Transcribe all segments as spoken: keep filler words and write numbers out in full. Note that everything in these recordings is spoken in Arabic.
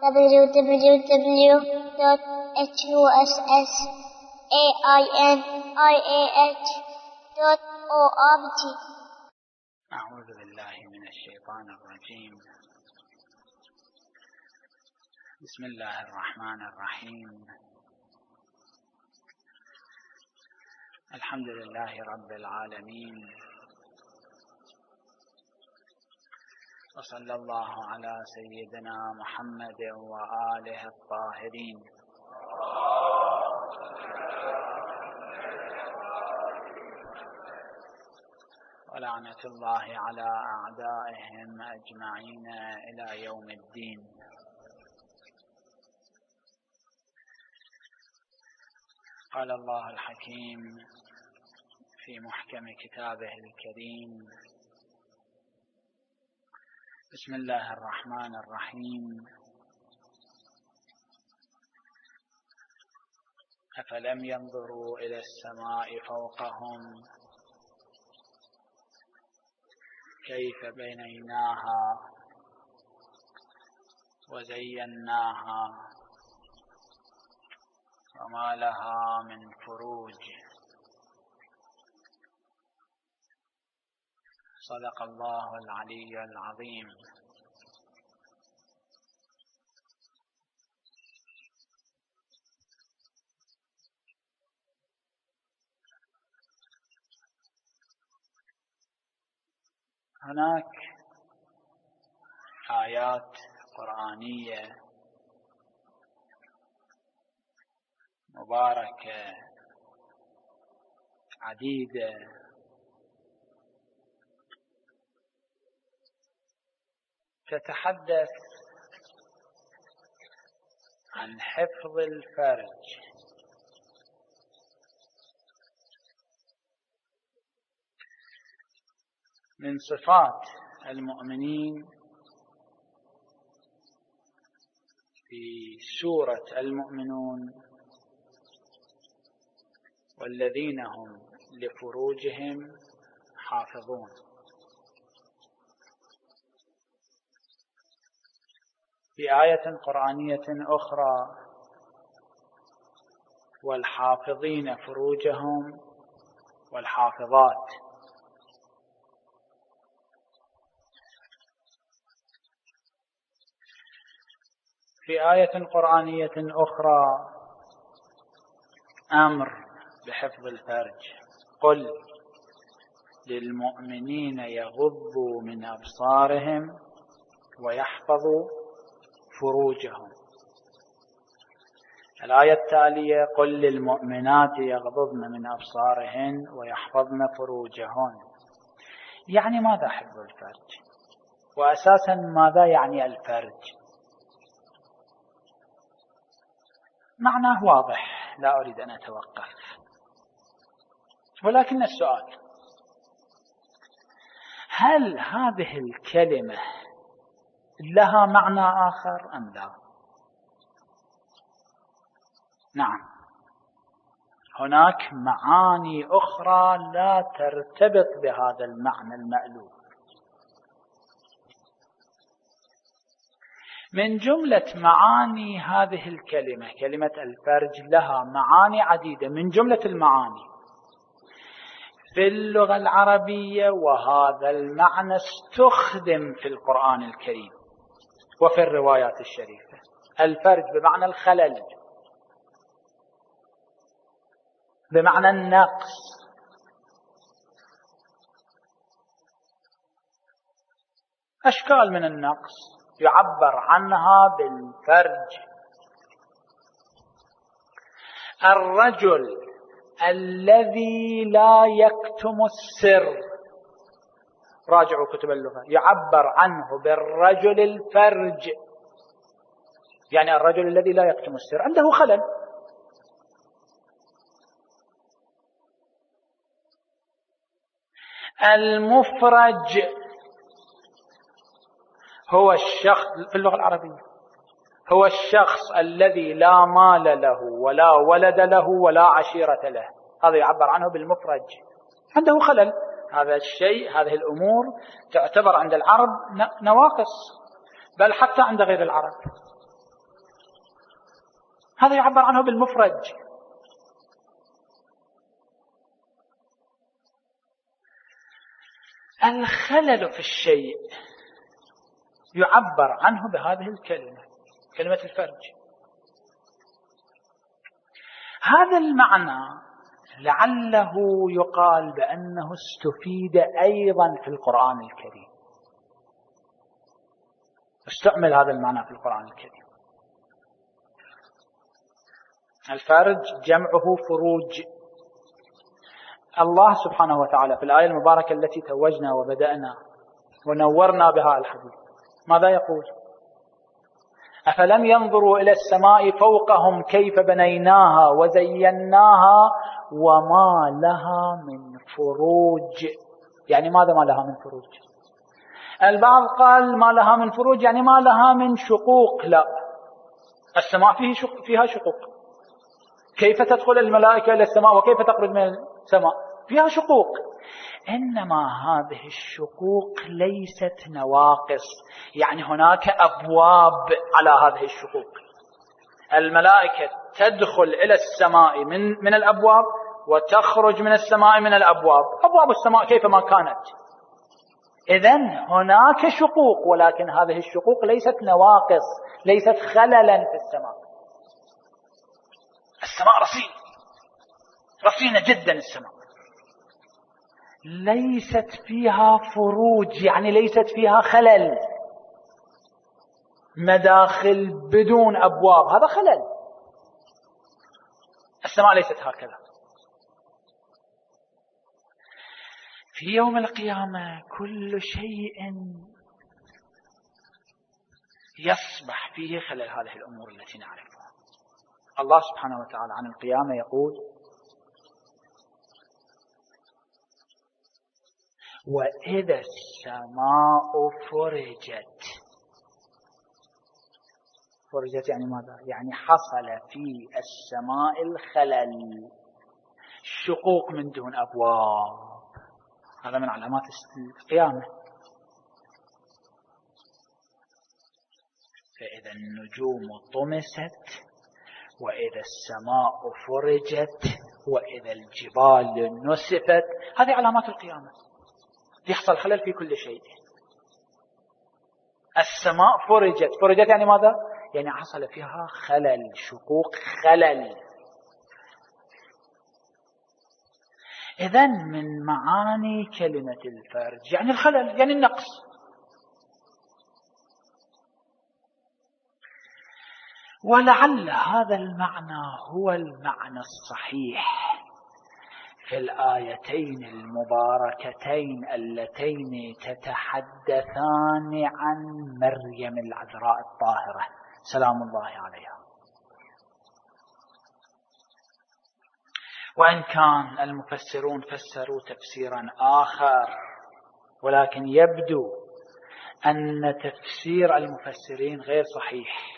w w w dot h u s s a i n i a h dot org. أعوذ بالله من الشيطان الرجيم. بسم الله الرحمن الرحيم. الحمد لله رب العالمين، وصلى الله على سيدنا محمد وآله الطاهرين. ولعنة الله على أعدائهم أجمعين إلى يوم الدين. قال الله الحكيم في محكم كتابه الكريم: بسم الله الرحمن الرحيم. أفلم ينظروا إلى السماء فوقهم كيف بنيناها وزيناها وما لها من فروج. صدق الله العلي العظيم. هناك آيات قرآنية مباركة عديدة تتحدث عن حفظ الفرج، من صفات المؤمنين في سورة المؤمنون: والذين هم لفروجهم حافظون. في آية قرآنية أخرى: والحافظين فروجهم والحافظات. في آية قرآنية أخرى أمر بحفظ الفرج: قل للمؤمنين يغضوا من أبصارهم ويحفظوا فروجهم. الآية التالية: قل للمؤمنات يغضضن من أبصارهن ويحفظن فروجهن. يعني ماذا حفظ الفرج؟ وأساسا ماذا يعني الفرج؟ معناه واضح، لا أريد أن أتوقف، ولكن السؤال: هل هذه الكلمة لها معنى آخر أم لا؟ نعم، هناك معاني أخرى لا ترتبط بهذا المعنى المألوف. من جملة معاني هذه الكلمة، كلمة الفرج لها معاني عديدة. من جملة المعاني في اللغة العربية، وهذا المعنى استخدم في القرآن الكريم وفي الروايات الشريفة: الفرج بمعنى الخلل، بمعنى النقص. أشكال من النقص يعبر عنها بالفرج. الرجل الذي لا يكتم السر، راجعوا كتب اللغة، يعبر عنه بالرجل الفرج، يعني الرجل الذي لا يكتم السر عنده خلل. المفرج هو الشخص في اللغة العربية هو الشخص الذي لا مال له ولا ولد له ولا عشيرة له، هذا يعبر عنه بالمفرج، عنده خلل. هذا الشيء، هذه الأمور تعتبر عند العرب نواقص، بل حتى عند غير العرب. هذا يعبر عنه بالمفرج. الخلل في الشيء يعبر عنه بهذه الكلمة، كلمة الفرج. هذا المعنى لعله يقال بأنه استفيد أيضا في القرآن الكريم، استعمل هذا المعنى في القرآن الكريم. الفرج جمعه فروج. الله سبحانه وتعالى في الآية المباركة التي توجنا وبدأنا ونورنا بها الحديث ماذا يقول؟ أفلم ينظروا إلى السماء فوقهم كيف بنيناها وزيناها وما لها من فروج. يعني ماذا ما لها من فروج؟ البعض قال ما لها من فروج يعني ما لها من شقوق. لا، السماء فيه شق فيها شقوق. كيف تدخل الملائكة إلى السماء وكيف تخرج من السماء؟ فيها شقوق. إنما هذه الشقوق ليست نواقص، يعني هناك أبواب على هذه الشقوق. الملائكة تدخل إلى السماء من من الأبواب وتخرج من السماء من الأبواب. أبواب السماء كيفما كانت. إذن هناك شقوق، ولكن هذه الشقوق ليست نواقص، ليست خللا في السماء. السماء رصين رصينة جدا. السماء ليست فيها فروج، يعني ليست فيها خلل، مداخل بدون أبواب، هذا خلل. السماء ليست هكذا. في يوم القيامة كل شيء يصبح فيه خلل هذه الأمور التي نعرفها. الله سبحانه وتعالى عن القيامة يقول: وإذا السماء فرجت. فرجت يعني ماذا؟ يعني حصل في السماء الخلل، شقوق من دون أبواب. هذا من علامات القيامة. فإذا النجوم طمست، وإذا السماء فرجت، وإذا الجبال نسفت، هذه علامات القيامة. يحصل خلل في كل شيء. السماء فرجت. فرجت يعني ماذا؟ يعني حصل فيها خلل، شقوق، خلل. إذن من معاني كلمة الفرج يعني الخلل، يعني النقص. ولعل هذا المعنى هو المعنى الصحيح في الآيتين المباركتين اللتين تتحدثان عن مريم العذراء الطاهرة سلام الله عليها. وإن كان المفسرون فسروا تفسيرا آخر، ولكن يبدو أن تفسير المفسرين غير صحيح.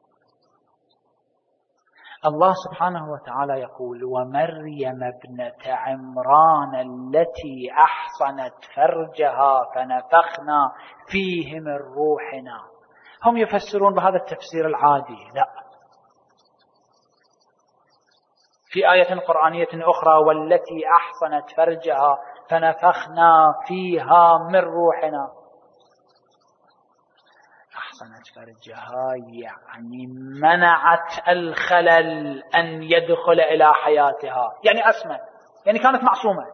الله سبحانه وتعالى يقول: ومريم ابنة عمران التي أحصنت فرجها فنفخنا فيه من روحنا. هم يفسرون بهذا التفسير العادي. لا، في آية قرآنية أخرى: والتي أحصنت فرجها فنفخنا فيها من روحنا. أحصنت فرجها يعني منعت الخلل أن يدخل إلى حياتها، يعني أسمى، يعني كانت معصومة.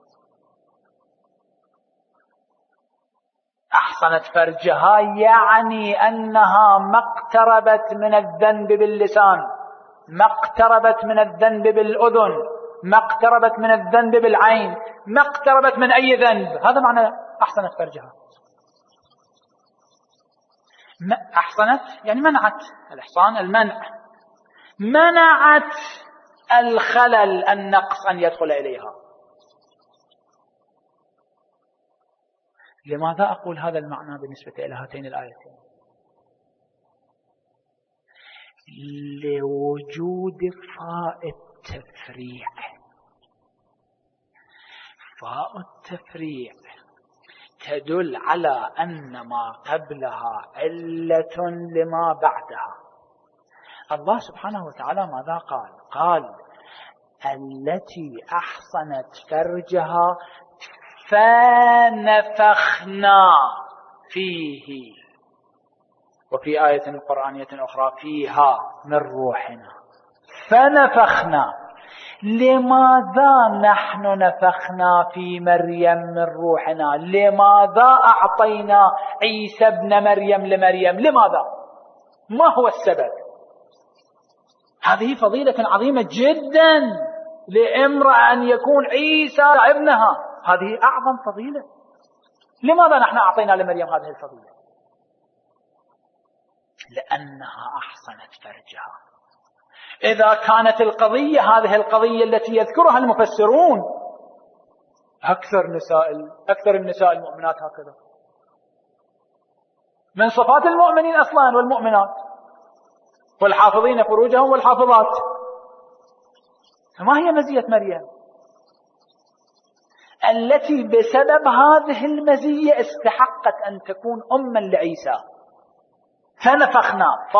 أحصنت فرجها يعني أنها ما اقتربت من الذنب باللسان، ما اقتربت من الذنب بالأذن، ما اقتربت من الذنب بالعين، ما اقتربت من أي ذنب. هذا معنى أحصنت فرجها. أحصنت يعني منعت، الإحصان المنع، منعت الخلل النقص أن يدخل إليها. لماذا أقول هذا المعنى بالنسبة إلى هاتين الآيتين؟ لوجود فاء التفريع. فاء التفريع تدل على أن ما قبلها علة لما بعدها. الله سبحانه وتعالى ماذا قال؟ قال التي أحصنت فرجها فنفخنا فيه، وفي آية قرآنية أخرى فيها من روحنا. فنفخنا، لماذا نحن نفخنا في مريم من روحنا؟ لماذا أعطينا عيسى ابن مريم لمريم؟ لماذا؟ ما هو السبب؟ هذه فضيلة عظيمة جدا لامرأة أن يكون عيسى ابنها، هذه أعظم فضيلة. لماذا نحن أعطينا لمريم هذه الفضيلة؟ لأنها أحصنت فرجها. إذا كانت القضية هذه القضية التي يذكرها المفسرون، أكثر نساء أكثر النساء المؤمنات هكذا، من صفات المؤمنين أصلا والمؤمنات، والحافظين فروجهم والحافظات. فما هي مزية مريم التي بسبب هذه المزية استحقت أن تكون أما لعيسى؟ فنفخنا. ف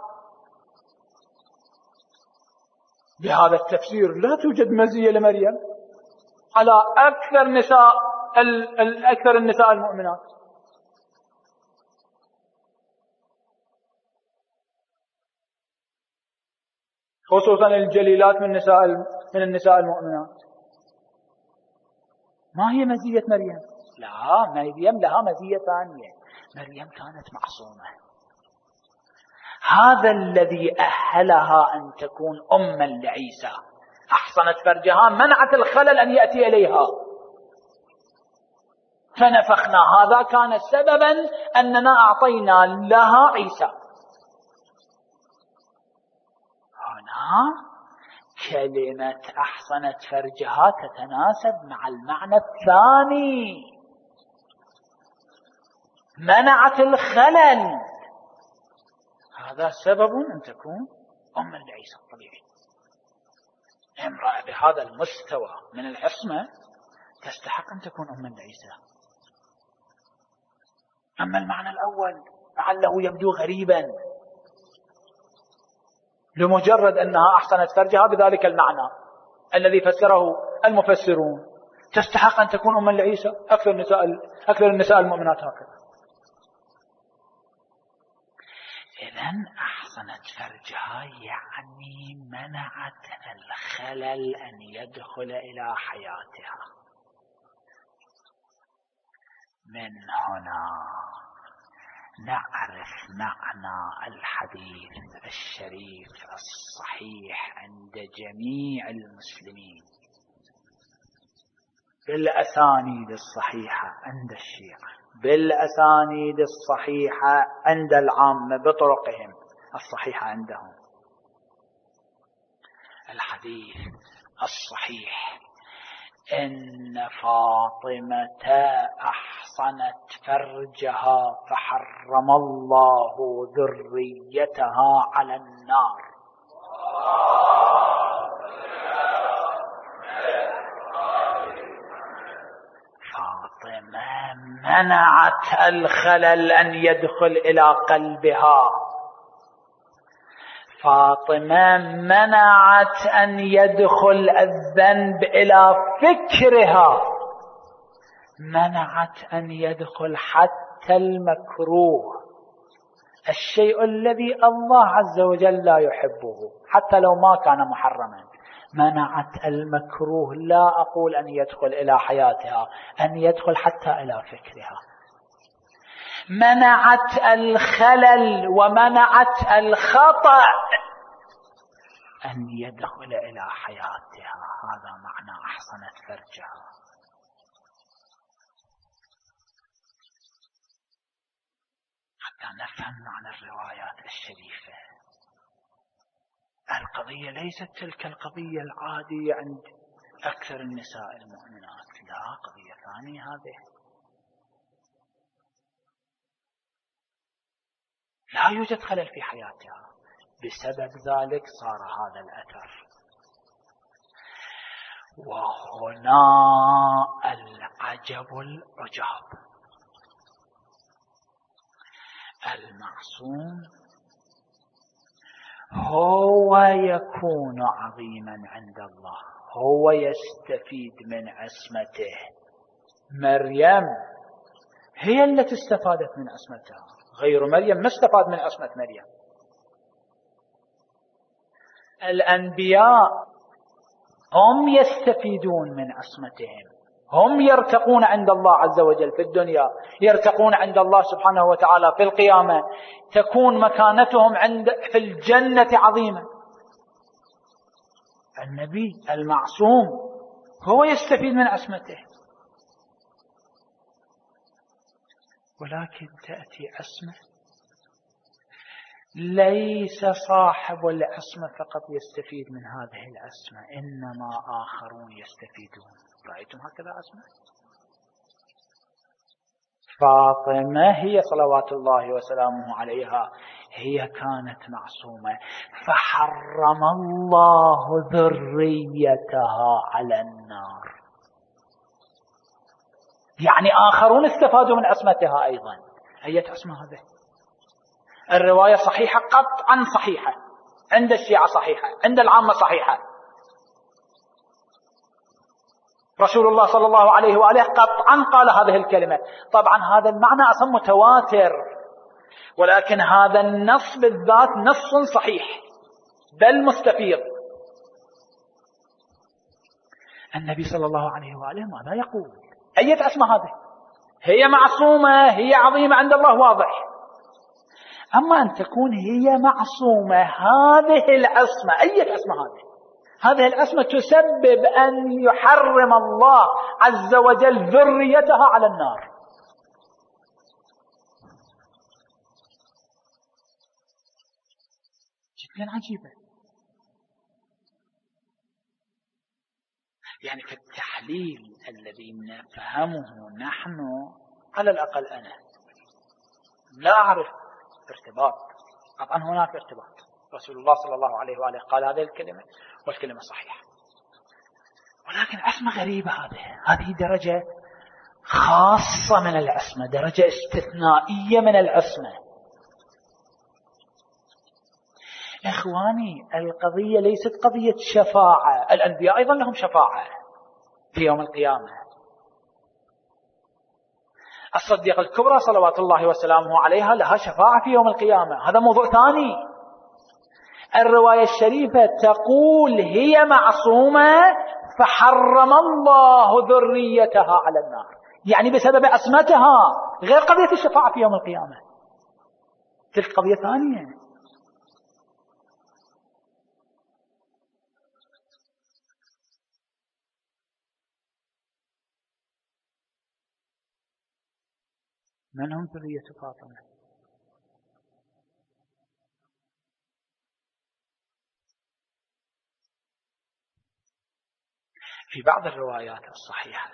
بهذا التفسير لا توجد مزية لمريم على أكثر نساء أكثر النساء المؤمنات. خصوصا الجليلات من النساء من النساء المؤمنات. ما هي مزية مريم؟ لا، مريم لها مزية ثانية. مريم كانت معصومة، هذا الذي أهلها أن تكون أما لعيسى. أحصنت فرجها، منعت الخلل أن يأتي إليها. فنفخنا، هذا كان سببا أننا أعطينا لها عيسى. هنا كلمة أحصنت فرجها تتناسب مع المعنى الثاني، منعت الخلل، هذا سبب أن تكون أما لعيسى الطبيعي. امرأة بهذا المستوى من العصمة تستحق أن تكون أما لعيسى. أما المعنى الأول لعله يبدو غريبا، لمجرد أنها أحصنت فرجها بذلك المعنى الذي فسره المفسرون، تستحق أن تكون أما لعيسى. أكثر النساء أكثر النساء المؤمنات هكذا. إذن أحصنت فرجها يعني منعت الخلل أن يدخل إلى حياتها. من هنا نعرف معنى الحديث الشريف الصحيح عند جميع المسلمين بالأسانيد الصحيحة عند الشيعة، بالأسانيد الصحيحة عند العامة بطرقهم الصحيحة عندهم. الحديث الصحيح إن فاطمة أحصنت فرجها فحرم الله ذريتها على النار. فاطمة منعت الخلل أن يدخل إلى قلبها. فاطمة منعت أن يدخل الذنب إلى فكرها، منعت أن يدخل حتى المكروه، الشيء الذي الله عز وجل لا يحبه حتى لو ما كان محرما. منعت المكروه، لا أقول أن يدخل إلى حياتها، أن يدخل حتى إلى فكرها. منعت الخلل ومنعت الخطأ أن يدخل إلى حياتها. هذا معنى أحصنت فرجها. حتى نفهم معنى الروايات الشريفة. القضية ليست تلك القضية العادية عند أكثر النساء المؤمنات، لا، قضية ثانية هذه. لا يوجد خلل في حياتها، بسبب ذلك صار هذا الأثر. وهنا العجب العجاب. المعصوم هو يكون عظيما عند الله، هو يستفيد من عصمته. مريم هي التي استفادت من عصمتها، غير مريم ما استفاد من عصمة مريم. الأنبياء هم يستفيدون من عصمتهم، هم يرتقون عند الله عز وجل في الدنيا، يرتقون عند الله سبحانه وتعالى في القيامة، تكون مكانتهم عند في الجنة عظيمة. النبي المعصوم هو يستفيد من عصمته، ولكن تأتي عصمة ليس صاحب العصمة فقط يستفيد من هذه العصمة، إنما آخرون يستفيدون. رأيتم هكذا عصمة؟ فاطمة هي صلوات الله وسلامه عليها هي كانت معصومة، فحرم الله ذريتها على النار، يعني آخرون استفادوا من عصمتها أيضا. أية عصمة هذه؟ الرواية صحيحة قطعا صحيحة، عند الشيعة صحيحة، عند العامة صحيحة. رسول الله صلى الله عليه وآله قطعا قال هذه الكلمة. طبعا هذا المعنى أصلا متواتر، ولكن هذا النص بالذات نص صحيح بل مستفيض. النبي صلى الله عليه وآله ماذا يقول؟ أية عصمة هذه؟ هي معصومة، هي عظيمة عند الله، واضح. أما أن تكون هي معصومة، هذه العصمة أية عصمة هذه؟ هذه العصمة تسبب أن يحرم الله عز وجل ذريتها على النار. جدا عجيبة. يعني في التحليل الذي نفهمه نحن، على الأقل أنا لا أعرف ارتباط. طبعا هناك ارتباط، رسول الله صلى الله عليه وآله قال هذه الكلمة والكلمة صحيحة، ولكن عصمة غريبة. هذه هذه درجة خاصة من العصمة، درجة استثنائية من العصمة. إخواني، القضية ليست قضية شفاعة، الأنبياء أيضا لهم شفاعة في يوم القيامة. الصديقة الكبرى صلوات الله وسلامه عليها لها شفاعة في يوم القيامة، هذا موضوع ثاني. الرواية الشريفة تقول هي معصومة فحرم الله ذريتها على النار، يعني بسبب عصمتها، غير قضية الشفاعة في يوم القيامة، تلك قضية ثانية. من هم ذرية فاطمة؟ في بعض الروايات الصحيحة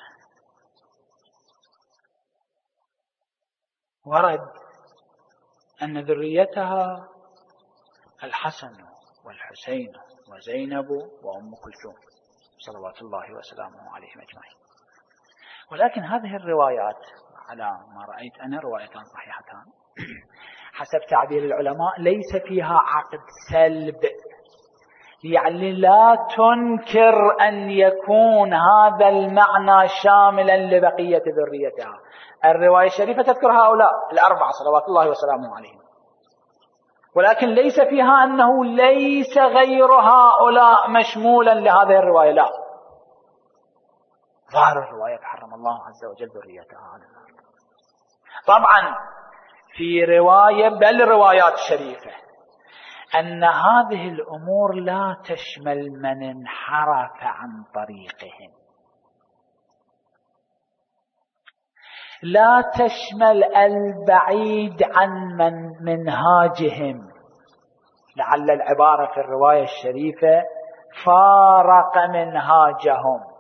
ورد أن ذريتها الحسن والحسين وزينب وأم كلثوم صلوات الله وسلامه عليهم أجمعين. ولكن هذه الروايات على ما رأيت أنا روايتان صحيحتان حسب تعبير العلماء ليس فيها عقد سلب، يعني لا تنكر أن يكون هذا المعنى شاملا لبقية ذريتها. الرواية الشريفة تذكر هؤلاء الأربعة صلوات الله وسلامه عليهم، ولكن ليس فيها أنه ليس غير هؤلاء مشمولا لهذه الرواية، لا. ظاهر الرواية حرم الله عز وجل ذريتها على النار. طبعا في رواية بل روايات شريفة أن هذه الأمور لا تشمل من انحرف عن طريقهم، لا تشمل البعيد عن من منهاجهم. لعل العبارة في الرواية الشريفة فارق منهاجهم.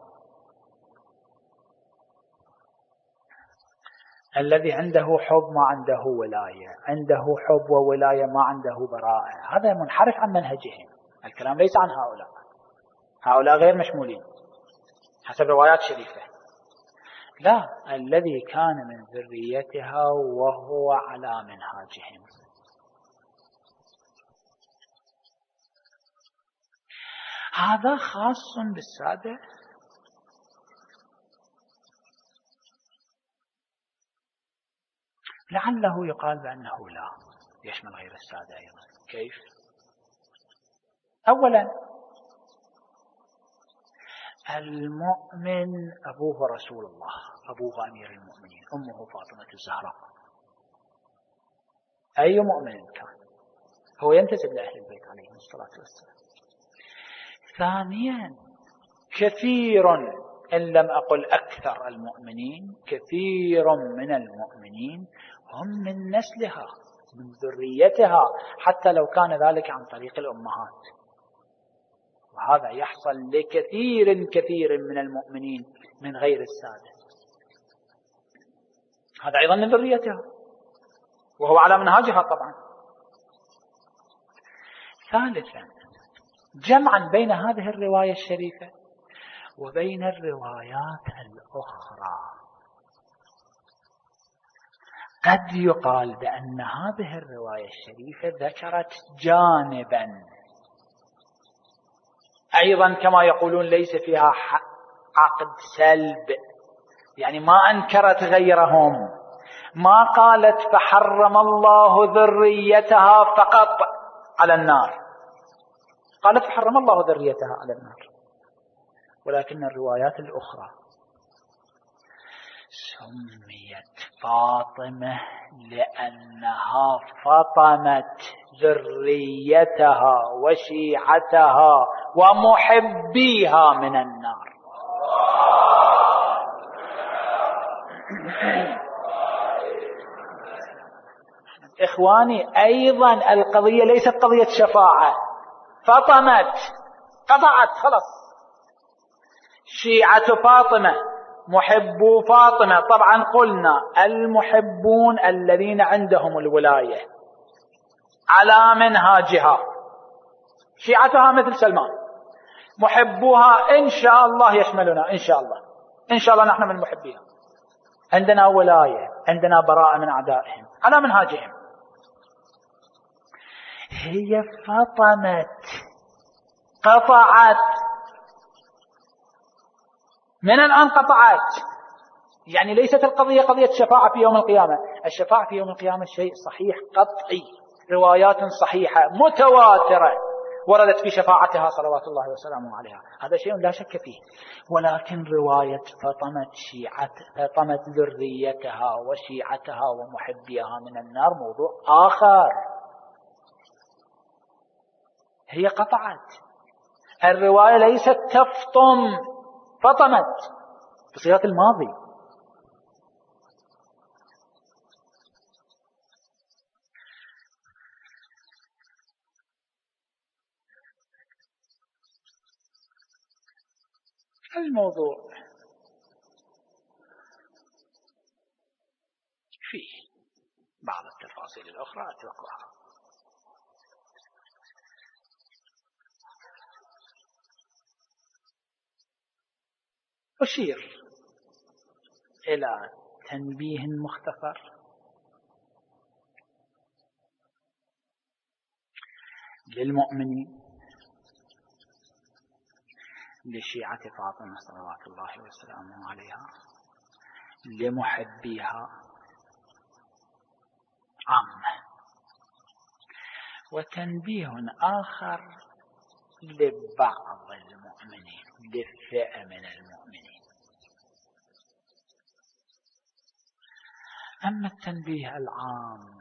الذي عنده حب ما عنده ولاية، عنده حب وولاية ما عنده براءة، هذا منحرف عن منهجهم. الكلام ليس عن هؤلاء، هؤلاء غير مشمولين حسب روايات شريفة. لا، الذي كان من ذريتها وهو على منهاجهم. هذا خاص بالسادة؟ لعله يقال بأنه لا، يشمل غير السادة أيضا. كيف؟ أولا، المؤمن أبوه رسول الله، أبوه أمير المؤمنين، أمه فاطمة الزهراء، أي مؤمن كان هو ينتسب لأهل البيت عليهم الصلاة والسلام. ثانيا، كثير إن لم أقل أكثر المؤمنين، كثير من المؤمنين هم من نسلها، من ذريتها، حتى لو كان ذلك عن طريق الأمهات، وهذا يحصل لكثير كثير من المؤمنين من غير السادة، هذا أيضا من ذريتها وهو على منهاجها طبعا. ثالثا، جمعا بين هذه الرواية الشريفة وبين الروايات الأخرى، قد يقال بأن هذه الرواية الشريفة ذكرت جانبا أيضا كما يقولون ليس فيها عقد سلب، يعني ما أنكرت غيرهم، ما قالت فحرم الله ذريتها فقط على النار، قالت فحرم الله ذريتها على النار. ولكن الروايات الأخرى سميت فاطمة لأنها فطمت ذريتها وشيعتها ومحبيها من النار. إخواني، أيضا القضية ليست قضية شفاعة، فطمت، قطعت، خلص. شيعة فاطمة، محبو فاطمة، طبعا قلنا المحبون الذين عندهم الولاية على منهاجها، شيعتها مثل سلمان، محبوها إن شاء الله يشملنا، إن شاء الله، إن شاء الله نحن من محبيها، عندنا ولاية، عندنا براءة من أعدائهم على منهاجهم. هي فطمت، قطعت، من الآن قطعت، يعني ليست القضية قضية شفاعة في يوم القيامة. الشفاعة في يوم القيامة شيء صحيح قطعي، روايات صحيحة متواترة وردت في شفاعتها صلوات الله وسلامه عليها، هذا شيء لا شك فيه. ولكن رواية فطمت شيعة فطمت ذريتها وشيعتها ومحبيها من النار موضوع آخر. هي قطعت، الرواية ليست تفطم، فطمت بصيغة الماضي. الموضوع فيه بعض التفاصيل الأخرى أتركها. أشير إلى تنبيه مختصر للمؤمنين لشيعة فاطمة صلوات الله وسلامه عليها، لمحبيها عامة، وتنبيه آخر لبعض المؤمنين، لفئة من المؤمنين. أما التنبيه العام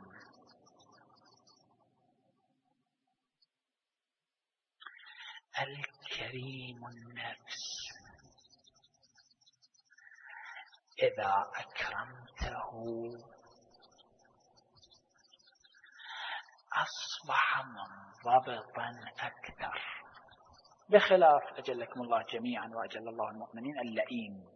الكريم النفس إذا أكرمته أصبح منضبطا أكثر، بخلاف أجلكم الله جميعا وأجل الله المؤمنين اللئيم.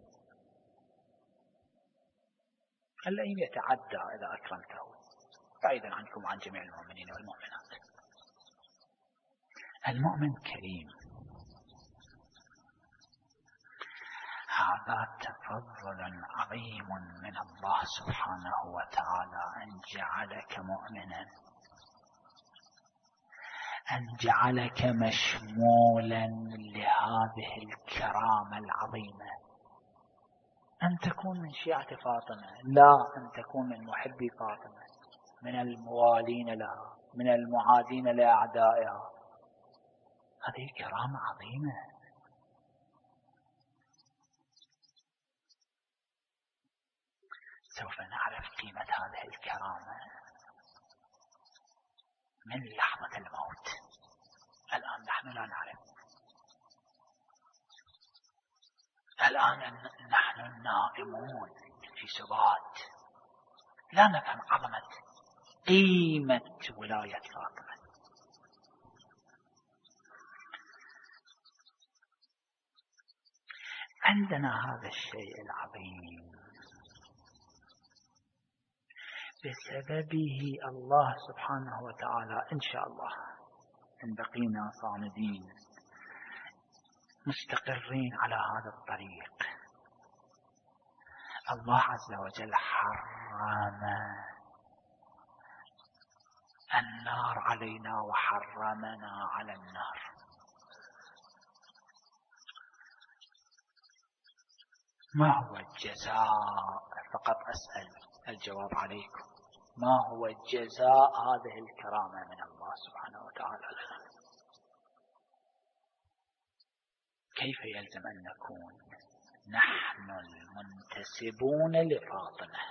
اللئيم يتعدى إذا أكرمته، بعيدا عنكم وعن جميع المؤمنين والمؤمنات. المؤمن كريم، هذا تفضل عظيم من الله سبحانه وتعالى أن جعلك مؤمنا، أن جعلك مشمولا لهذه الكرامة العظيمة، أن تكون من شيعة فاطمة، لا أن تكون من محبي فاطمة، من الموالين لها، من المعادين لأعدائها. هذه كرامة عظيمة. سوف نعرف قيمة هذه الكرامة من لحظة الموت. الآن نحن لا نعرف، الآن نحن نائمون في سبات، لا نفهم عظمة قيمة ولاية فاطمة. عندنا هذا الشيء العظيم بسببه الله سبحانه وتعالى إن شاء الله إن بقينا صامدين مستقرين على هذا الطريق، الله عز وجل حرم النار علينا وحرمنا على النار. ما هو الجزاء؟ فقط أسأل الجواب عليكم. ما هو الجزاء هذه الكرامة من الله سبحانه وتعالى لنا؟ كيف يلزم أن نكون نحن المنتسبون لفاطمة؟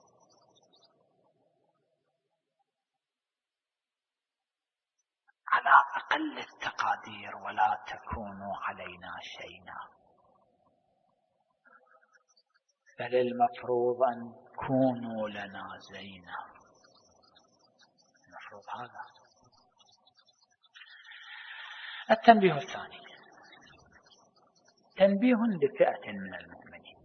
على أقل التقادير ولا تكونوا علينا شيئا، بل المفروض أن كونوا لنا زينا. المفروض هذا. التنبيه الثاني تنبيه لفئة من المؤمنين،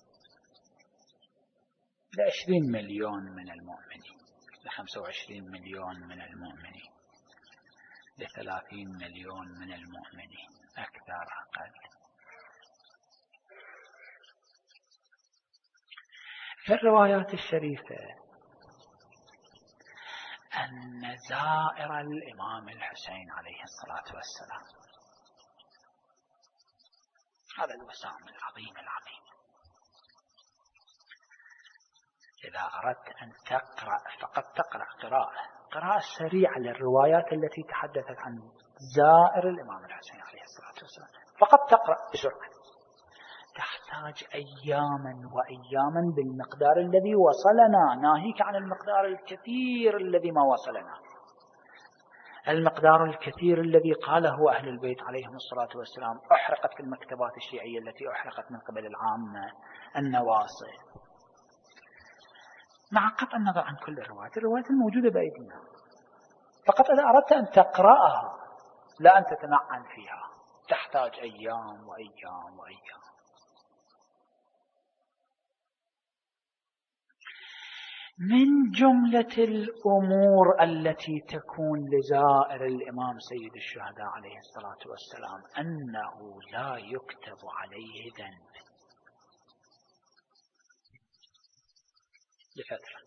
لعشرين مليون من المؤمنين، لخمسة وعشرين مليون من المؤمنين، لثلاثين مليون من المؤمنين، أكثر أقل. في الروايات الشريفة أن زائر الإمام الحسين عليه الصلاة والسلام، هذا الوسام العظيم العظيم، إذا أردت أن تقرأ فقط تقرأ قراءة قراءة سريعة للروايات التي تحدثت عن زائر الإمام الحسين عليه الصلاة والسلام، فقط تقرأ بسرعة، تحتاج أياما وأياما بالمقدار الذي وصلنا، ناهيك عن المقدار الكثير الذي ما وصلنا، المقدار الكثير الذي قاله أهل البيت عليهم الصلاة والسلام، أحرقت في المكتبات الشيعية التي أحرقت من قبل العامة النواصي، مع قطع النظر عن كل الروايات، الروايات الموجودة بأيدينا، فقط إذا أردت أن تقرأها لا أن تتمعن فيها، تحتاج أيام وأيام وأيام. من جملة الأمور التي تكون لزائر الإمام سيد الشهداء عليه الصلاة والسلام أنه لا يكتب عليه ذنب لفترة،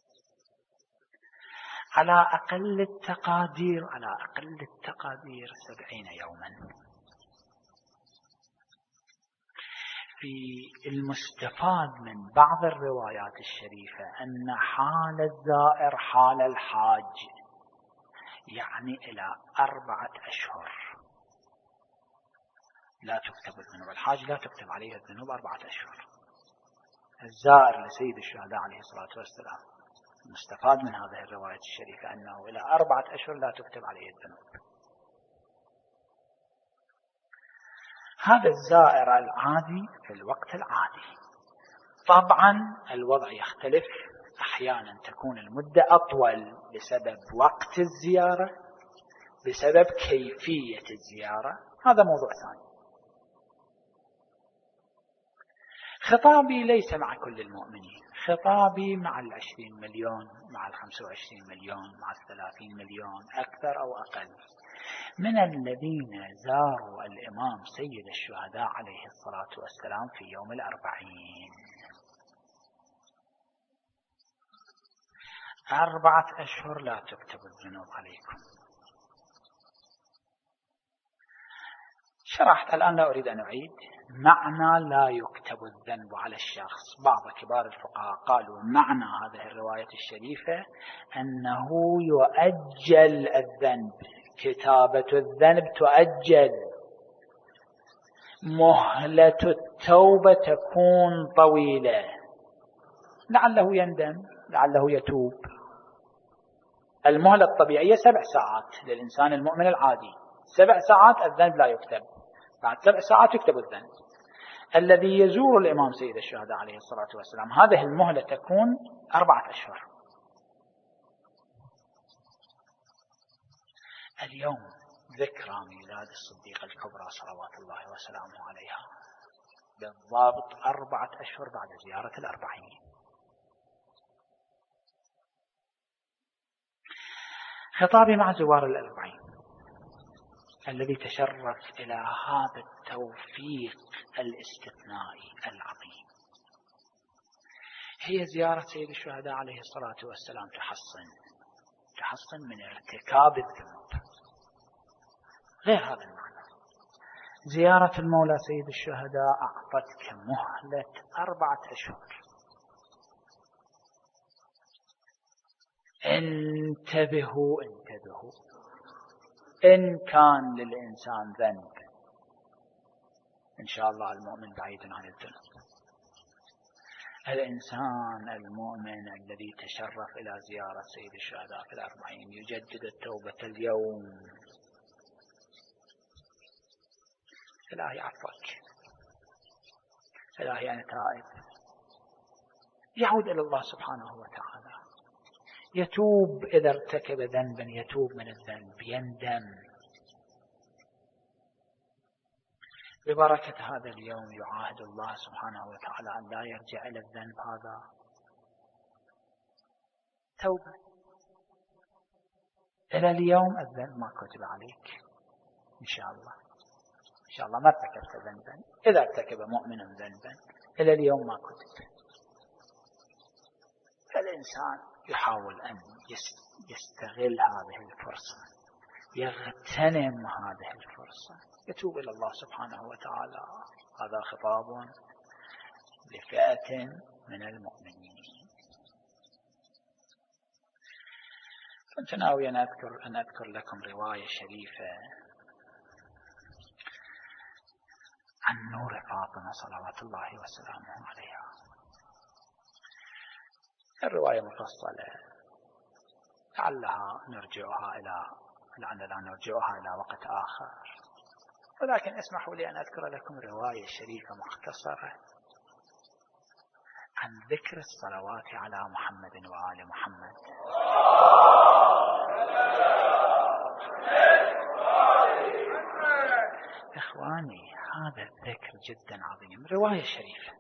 على أقل التقادير على أقل التقادير سبعين يوما. في المستفاد من بعض الروايات الشريفة أن حال الزائر حال الحاج، يعني إلى أربعة أشهر لا تكتب الذنوب، الحاج لا تكتب عليه الذنوب أربعة أشهر. الزائر لسيد الشهداء عليه الصلاة والسلام المستفاد من هذه الرواية الشريفة أنه إلى أربعة أشهر لا تكتب عليه الذنوب. هذا الزائر العادي في الوقت العادي. طبعا الوضع يختلف، أحيانا تكون المدة أطول بسبب وقت الزيارة، بسبب كيفية الزيارة، هذا موضوع ثاني. خطابي ليس مع كل المؤمنين، خطابي مع العشرين مليون، مع الخمسة وعشرين مليون، مع الثلاثين مليون، أكثر أو أقل من الذين زاروا الإمام سيد الشهداء عليه الصلاة والسلام في يوم الأربعين. أربعة أشهر لا تكتب الذنوب عليكم، شرحت الآن لا أريد أن أعيد. معنى لا يكتب الذنب على الشخص، بعض كبار الفقهاء قالوا معنى هذه الرواية الشريفة أنه يؤجل الذنب، كتابة الذنب تؤجل، مهلة التوبة تكون طويلة، لعله يندم، لعله يتوب. المهلة الطبيعية سبع ساعات للإنسان المؤمن العادي، سبع ساعات الذنب لا يكتب، بعد سبع ساعات يكتب الذنب. الذي يزور الإمام سيد الشهداء عليه الصلاة والسلام هذه المهلة تكون أربعة أشهر. اليوم ذكرى ميلاد الصديقة الكبرى صلوات الله وسلامه عليها، بالضبط أربعة أشهر بعد زيارة الأربعين. خطابي مع زوار الأربعين الذي تشرف إلى هذا التوفيق الاستثنائي العظيم، هي زيارة سيد الشهداء عليه الصلاة والسلام تحصن تحصن من ارتكاب الذنوب. غير هذا المعنى، زيارة المولى سيد الشهداء أعطتك مهلة أربعة أشهر. انتبهوا انتبهوا، إن كان للإنسان ذنب، إن شاء الله المؤمن بعيد عن الذنوب. الإنسان المؤمن الذي تشرف إلى زيارة سيد الشهداء في الأربعين يجدد التوبة اليوم. إلهي عفوك، إلهي أنا تائب، يعود إلى الله سبحانه وتعالى، يتوب إذا ارتكب ذنبا، يتوب من الذنب، يندم. ببركة هذا اليوم يعاهد الله سبحانه وتعالى أن لا يرجع إلى الذنب هذا. توبة إلى اليوم الذنب ما كتب عليك، إن شاء الله إن شاء الله ما ارتكبت ذنبا. إذا ارتكب مؤمن ذنبا إلى اليوم ما كتب. فالإنسان يحاول أن يستغل هذه الفرصة، يغتنم هذه الفرصة، يتوب إلى الله سبحانه وتعالى. هذا خطاب لفئة من المؤمنين. كنت ناوي أن أذكر, أن أذكر لكم رواية شريفة عن نور فاطمة صلوات الله وسلامه عليها. الرواية مفصلة، لعلها نرجعها إلى لعلنا نرجعها إلى وقت آخر، ولكن اسمحوا لي أن أذكر لكم رواية شريفة مختصرة عن ذكر الصلوات على محمد وآل محمد. إخواني هذا الذكر جدا عظيم، رواية شريفة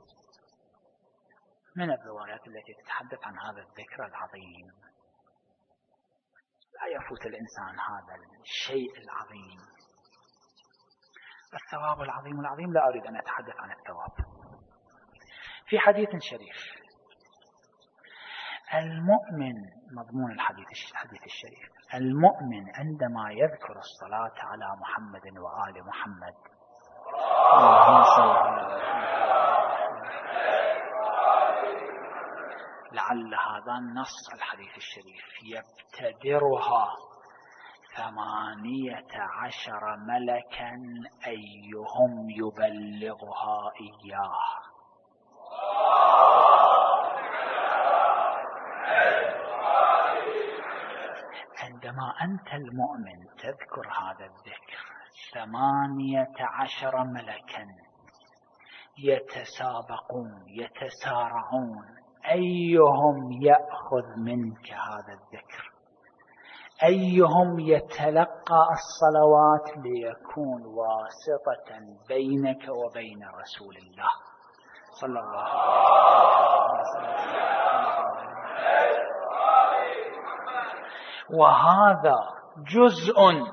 من الروايات التي تتحدث عن هذا الذكر العظيم. لا يفوت الإنسان هذا الشيء العظيم، الثواب العظيم العظيم. لا أريد أن أتحدث عن الثواب. في حديث شريف المؤمن، مضمون الحديث الحديث الشريف، المؤمن عندما يذكر الصلاة على محمد وآل محمد لعل هذا النص الحديث الشريف يبتدرها ثمانية عشر ملكا أيهم يبلغها إياه. عندما أنت المؤمن تذكر هذا الذكر ثمانية عشر ملكا يتسابقون يتسارعون أيهم يأخذ منك هذا الذكر، أيهم يتلقى الصلوات ليكون واسطة بينك وبين رسول الله صلى الله عليه وسلم. وهذا جزء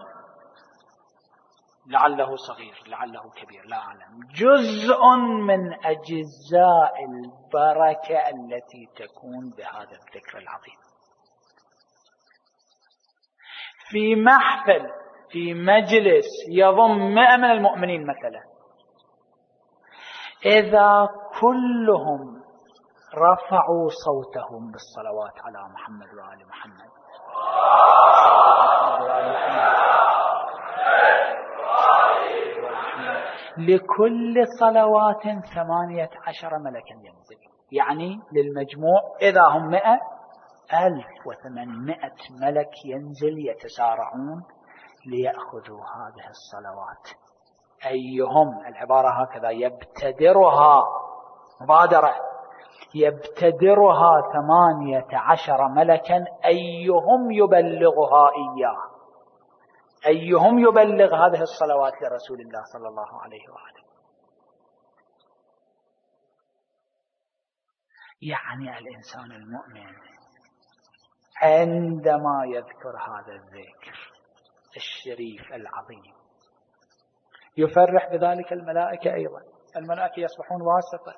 لعله صغير لعله كبير لا أعلم، جزء من أجزاء البركة التي تكون بهذا الذكر العظيم. في محفل في مجلس يضم مئة من المؤمنين مثلا، إذا كلهم رفعوا صوتهم بالصلوات على محمد وآل محمد، لكل صلوات ثمانية عشر ملكا ينزل، يعني للمجموع إذا هم مئة ألف وثمانمائة ملك ينزل يتسارعون ليأخذوا هذه الصلوات. أيهم، العبارة هكذا، يبتدرها مبادرة، يبتدرها ثمانية عشر ملكا، أيهم يبلغها إياه، أيهم يبلغ هذه الصلوات لرسول الله صلى الله عليه وآله. يعني الإنسان المؤمن عندما يذكر هذا الذكر الشريف العظيم يفرح بذلك الملائكة أيضا. الملائكة يصبحون واسطة،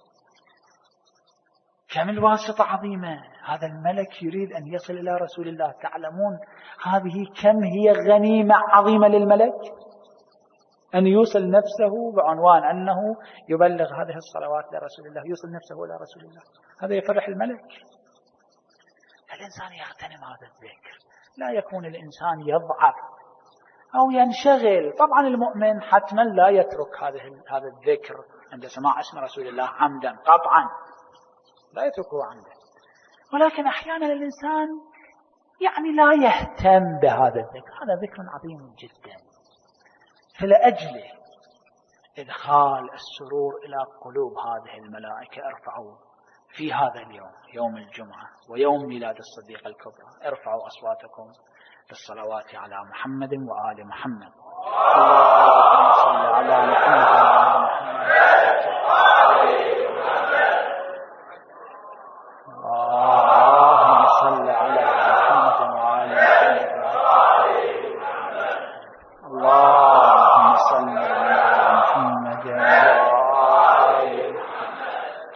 كم الواسطة عظيمة. هذا الملك يريد أن يصل إلى رسول الله، تعلمون هذه كم هي غنيمة عظيمة للملك، أن يوصل نفسه بعنوان أنه يبلغ هذه الصلوات لرسول الله، يوصل نفسه إلى رسول الله. هذا يفرح الملك. الإنسان يغتنم هذا الذكر، لا يكون الإنسان يضعف أو ينشغل. طبعا المؤمن حتما لا يترك هذا الذكر عند سماع اسم رسول الله عمدا، طبعا لا يتركه عمدا، ولكن أحيانا الإنسان يعني لا يهتم بهذا الذكر. هذا ذكر عظيم جدا، فلأجله إدخال السرور إلى قلوب هذه الملائكة ارفعوا في هذا اليوم، يوم الجمعة ويوم ميلاد الصديق الكبرى، ارفعوا أصواتكم بالصلوات على محمد وآل محمد. اللهم صل على محمد وآل محمد. اللهم صل على محمد وآل محمد. اللهم صل على محمد وآل محمد.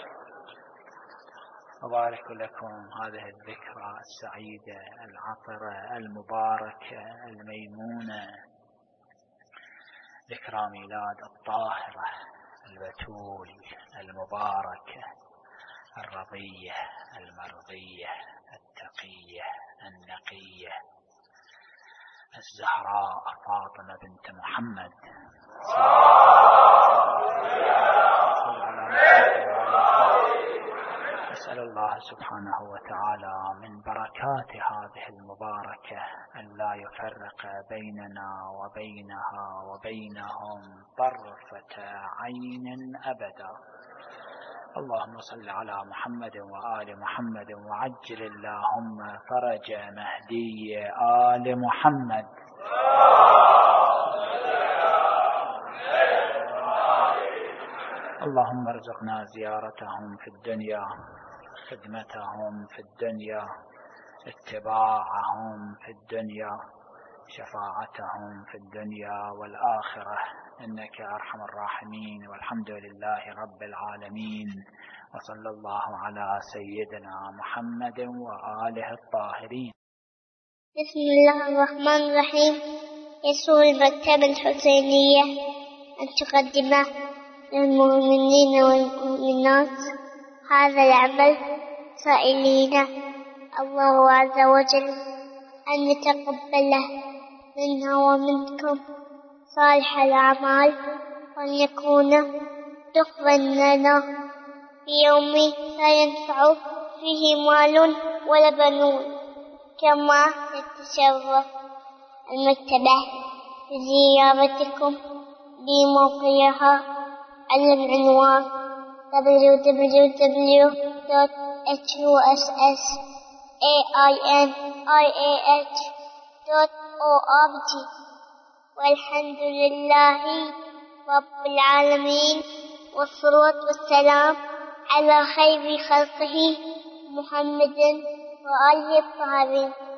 أبارك لكم هذه الذكرى السعيدة العطرة المباركة الميمونة، ذكرى ميلاد الطاهرة البتول المباركة الرضية المرضية التقية النقية الزهراء فاطمة بنت محمد صلى الله عليه وسلم. أسأل الله سبحانه وتعالى من بركات هذه المباركة أن لا يفرق بيننا وبينها وبينهم طرفة عين أبدا. اللهم صل على محمد وآل محمد وعجل اللهم فرج مهدي آل محمد. اللهم ارزقنا زيارتهم في الدنيا، خدمتهم في الدنيا، اتباعهم في الدنيا، شفاعتهم في الدنيا والآخرة، إنك أرحم الراحمين. والحمد لله رب العالمين، وصلى الله على سيدنا محمد وآله الطاهرين. بسم الله الرحمن الرحيم. يسر المكتبة الحسينية أن تقدم للمؤمنين والمؤمنات هذا العمل، سائلين الله عز وجل أن يتقبله منا ومنكم صالح الأعمال، وأن يكون دخلا لنا في يوم لا ينفع فيه مال ولا بنون. كما يتشرف المكتبة بزيارتكم بموقعها على العنوان دبليو دبليو دبليو دوت إتش يو إس إس إيه آي إن آي إيه إتش دوت أو آر جي. والحمد لله رب العالمين، والصلاة والسلام على خير خلقه محمد وآله الطاهرين.